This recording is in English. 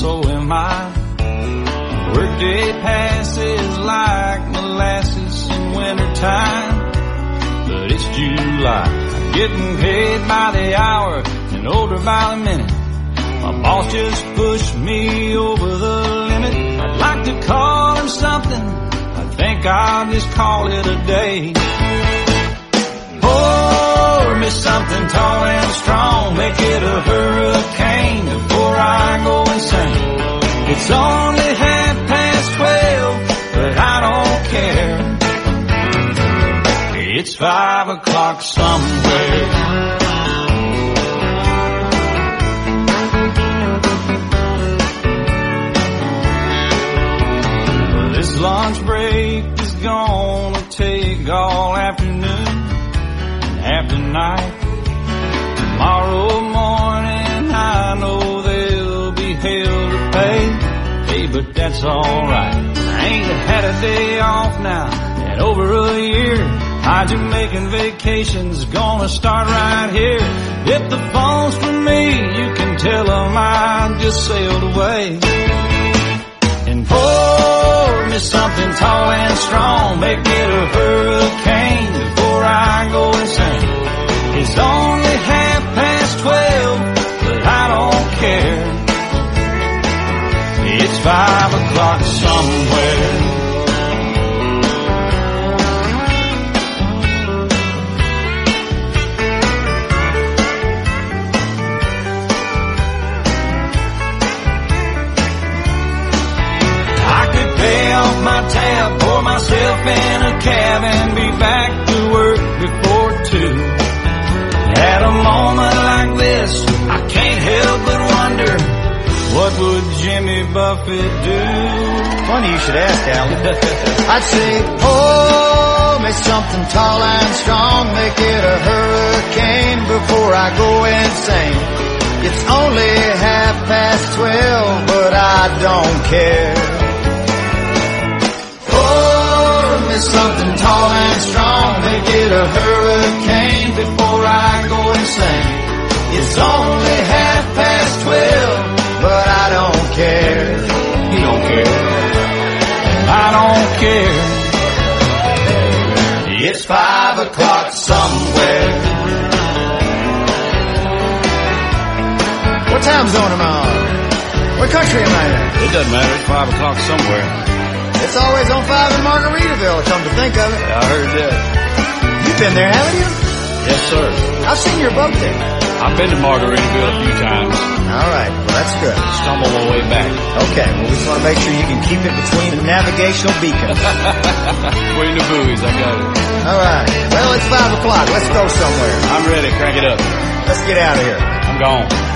so am I. Workday passes like molasses in wintertime, but it's July. I'm getting paid by the hour and older by the minute. My boss just pushed me over the limit. I'd like to call him something, I think I'll just call it a day. Pour me something tall and strong, make it a hurricane before I go insane. It's only 12:30, but I don't care. It's 5 o'clock somewhere. This lunch break is gonna take all afternoon and half the night. Tomorrow morning I know there'll be hell to pay. Hey, but that's alright. I ain't had a day off now in over a year. My Jamaican vacation's gonna start right here. If the phone's for me, you can tell them I just sailed away. And pour me something tall and strong, make it a hurricane before I go insane. It's only 12:30, but I don't care. It's 5 o'clock somewhere. I could pay off my tab, pour myself in a cab and be back to work before 2. At a moment like this, I can't help but wonder, what would Jimmy Buffett do? Funny you should ask, Alan. I'd say, pour me something tall and strong, make it a hurricane before I go insane. It's only 12:30, but I don't care. Pour me something tall and strong, make it a hurricane before I go insane. It's only 12:30, but I don't care. You don't care. I don't care. It's 5 o'clock somewhere. What time zone am I on? What country am I in? It doesn't matter. It's 5 o'clock somewhere. It's always on 5 in Margaritaville, come to think of it. I heard that. You've been there, haven't you? Yes, sir. I've seen your boat there. I've been to Margaritaville a few times. All right, well, that's good. Stumble my way back. Okay, well, we just want to make sure you can keep it between the navigational beacons. Between the buoys, I got it. All right, well, it's 5 o'clock. Let's go somewhere. I'm ready. Crank it up. Let's get out of here. I'm gone.